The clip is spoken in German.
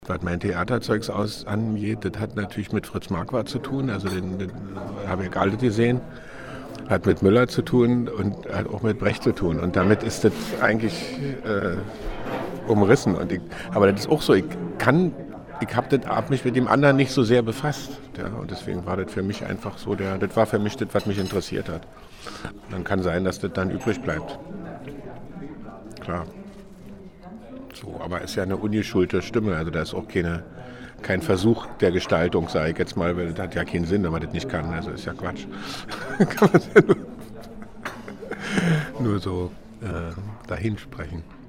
Was mein Theaterzeugs angeht, das hat natürlich mit Fritz Marquardt zu tun, also den habe ich alle gesehen. Hat mit Müller zu tun und hat auch mit Brecht zu tun. Und damit ist das eigentlich umrissen. Aber das ist auch so, ich habe mich mit dem anderen nicht so sehr befasst. Ja, und deswegen war das für mich einfach so, das war für mich das, was mich interessiert hat. Und dann kann sein, dass das dann übrig bleibt. Klar. So, aber es ist ja eine ungeschulte Stimme, also da ist auch kein Versuch der Gestaltung, sage ich jetzt mal, weil das hat ja keinen Sinn, wenn man das nicht kann, also ist ja Quatsch. Kann man ja nur so dahin sprechen.